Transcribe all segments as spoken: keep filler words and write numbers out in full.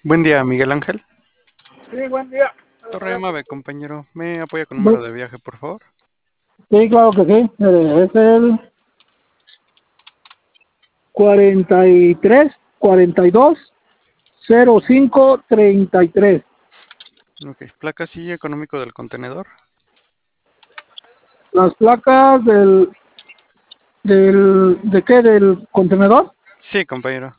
Buen día, Miguel Ángel. Sí, buen día. Torre Mave, compañero. ¿Me apoya con número Bu- de viaje, por favor? Sí, claro que sí. Mire, es el cuarenta y tres, cuarenta y dos, cero cinco, treinta y tres. Ok. Placa sí económico del contenedor. Las placas del, del, ¿de qué? ¿Del contenedor? Sí, compañero.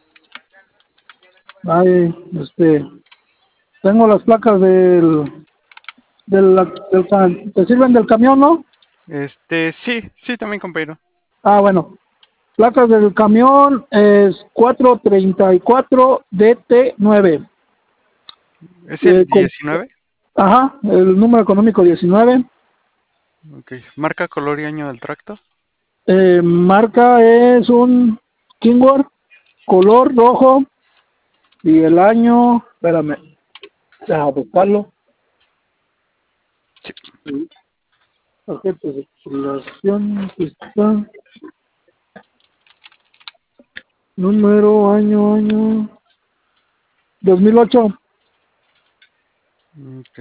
Ay, este, tengo las placas del, del, del, ca- ¿te sirven del camión, no? Este, sí, sí, también, compañero. Ah, bueno. Placas del camión es cuatrocientos treinta y cuatro D T nueve. ¿Es el Eh, con- diecinueve? ajá, el número económico diecinueve. Ok. Marca, color y año del tracto. Eh, marca es un Kingworth, color rojo, y el año, espérame, deja buscarlo. Sí. Tarjeta de circulación, aquí está. Número, año, año, dos mil ocho. Ok.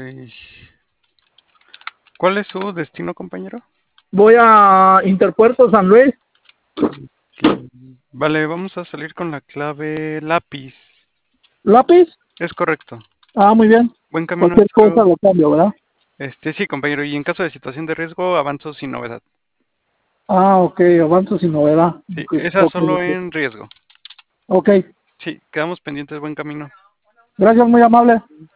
¿Cuál es su destino, compañero? Voy a Interpuerto San Luis. Ok. Vale, vamos a salir con la clave lápiz. ¿Lápiz? Es correcto. Ah, muy bien. Buen camino Cualquier nuestro. cosa lo cambio, ¿verdad? Este, sí, compañero. Y en caso de situación de riesgo, avanzo sin novedad. Ah, ok, avanzo sin novedad. Sí, Ok, esa ok, solo ok. en riesgo. Ok, Sí, quedamos pendientes. Buen camino. gracias, muy amable.